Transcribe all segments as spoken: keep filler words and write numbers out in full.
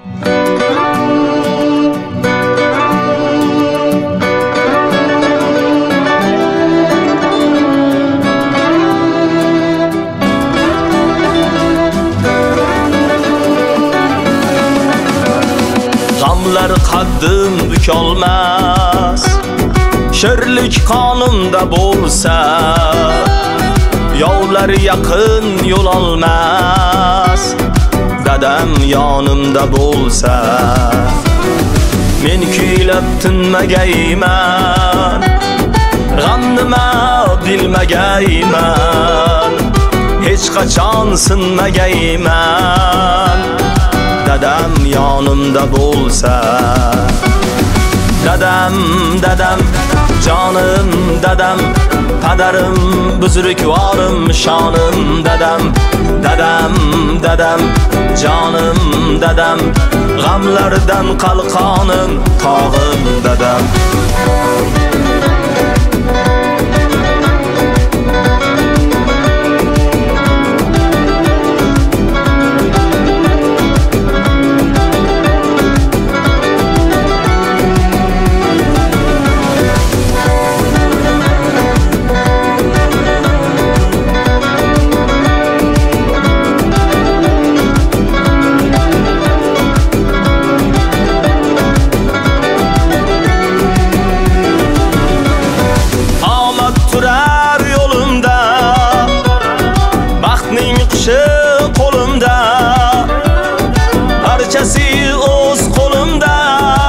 G'amlar qaddim bukolmas, sherlik qonimda bo'lsa, yovlar yaqin yo'l olmas, dadam yonimda bo'lsa. Men kuylab tinmagayman, g'am nima bilmagayman, hech qachon sinmagayman, dadam yonimda bo'lsa. Dadam, dadam, jonim dadam, padarim, buzrukvorim, shonim dadam. Dadam, dadam, jonim dadam, g'amlardan qalqonim, tog'im dadam. Qo'limda, barchasi o'z qo'limda,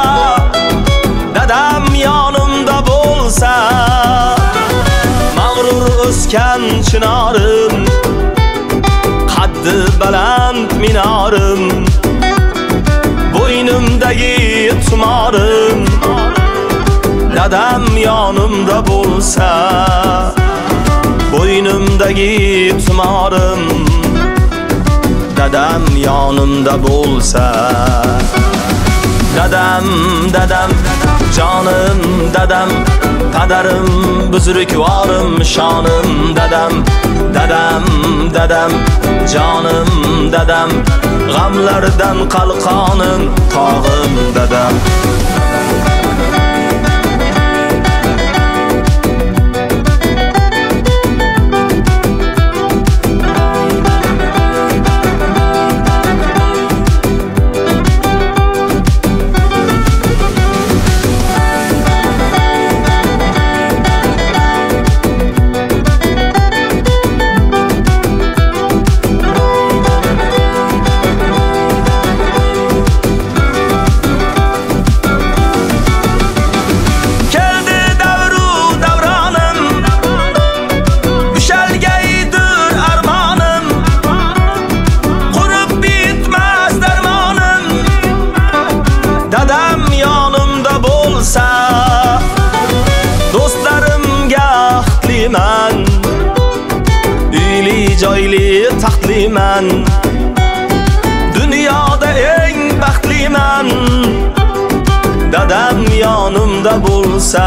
dadam yonimda bo'lsa. Mag'rur o'sgan chinorim, qaddi baland minorim, bo'ynimdagi tumorim, dadam yonimda bo'lsa. Bo'ynimdagi tumorim, dadam yonimda bo'lsa. Dadam, dadam, jonim dadam, padarim, buzrukvorim, shonim dadam. Dadam, dadam, jonim dadam, g'amlardan qalqonim, tog'im dadam. Dadam yonimda bo'lsa, do'stlarimga baxtliman, uyli joyli taxtliman, dunyoda eng baxtliman. Dadam yonimda bo'lsa,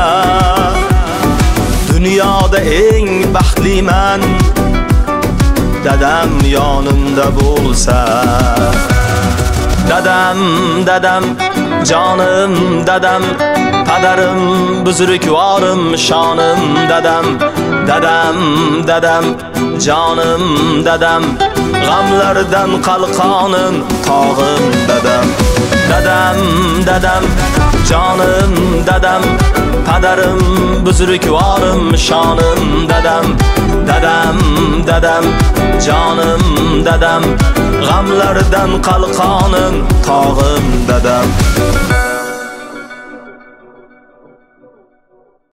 dunyoda eng baxtliman, dadam yonimda bo'lsa. Dadam, dadam, jonim dadam, padarim, buzrukvorim, shonim dadam. Dadam, dadam, jonim dadam, g'amlardan qalqonim, tog'im dadam. Dadam, dadam, jonim dadam, padarim, buzrukvorim, shonim dadam. Dadam, dadam, jonim dadam, g'amlardan qalqonim, tog'im dadam.